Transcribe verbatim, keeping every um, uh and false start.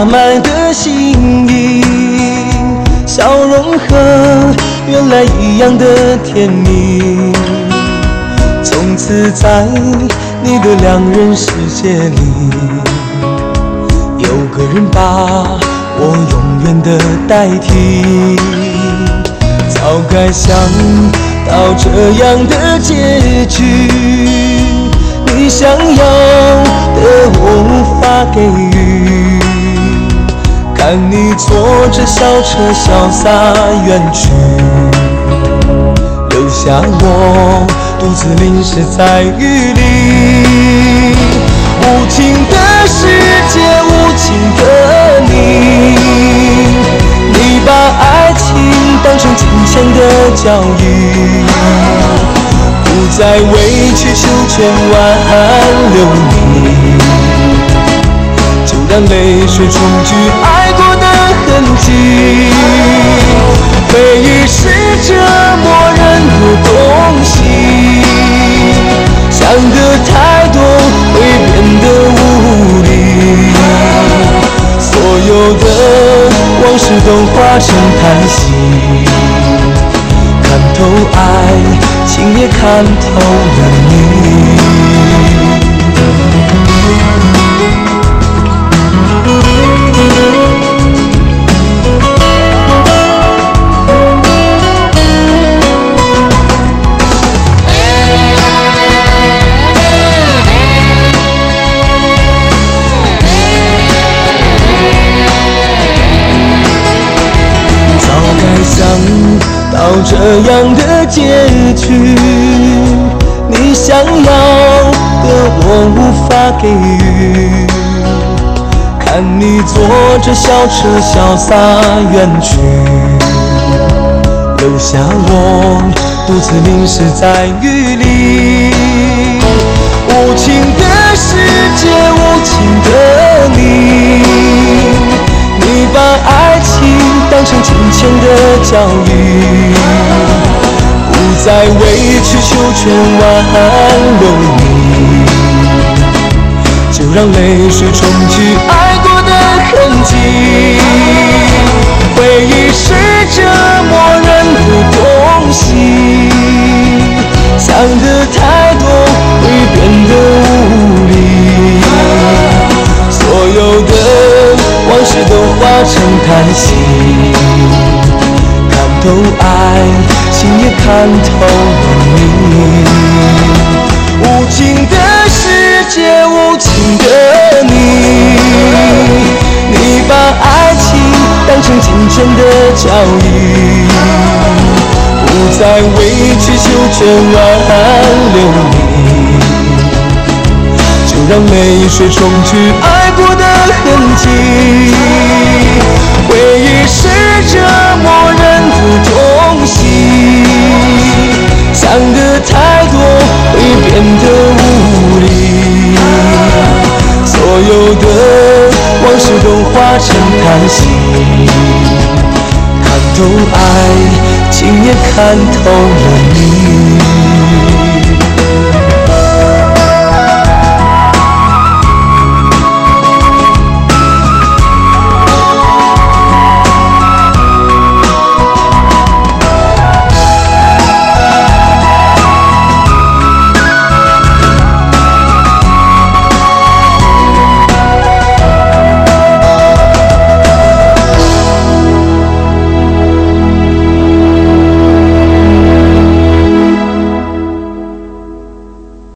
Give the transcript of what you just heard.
洒满的心意，笑容和原来一样的甜蜜。从此在你的两人世界里，有个人把我永远的代替。早该想到这样的结局，你想要的我无法给予，看你坐着小车潇洒远去，留下我独自淋湿在雨里。无情的世界，无情的你，你把爱情当成金钱的交易，不再委曲求全挽留你，就让泪水冲去爱过的痕迹。回忆是折磨人的东西，想得太多会变得无力，所有的往事都化成叹息。看透爱情也看透了你。到这样的结局，你想要的我无法给予，看你坐着小车潇洒远去，留下我独自淋湿在雨里。无情的世界，无情的你，你把爱情当成金钱的交易，不再委曲求全挽留你，就让泪水冲去爱过的痕迹。回忆是折磨人的东西，想得太多会变得无力，所有的往事都化成叹息。看透爱情也看透了你，无情的世界，无情的你，你把爱情当成金钱的交易，不再委曲求全挽留你，就让泪水冲去爱过的痕迹。回忆是折磨人的东西，想得太多会变得无力，所有的往事都化成叹息。看透爱情也看透了你。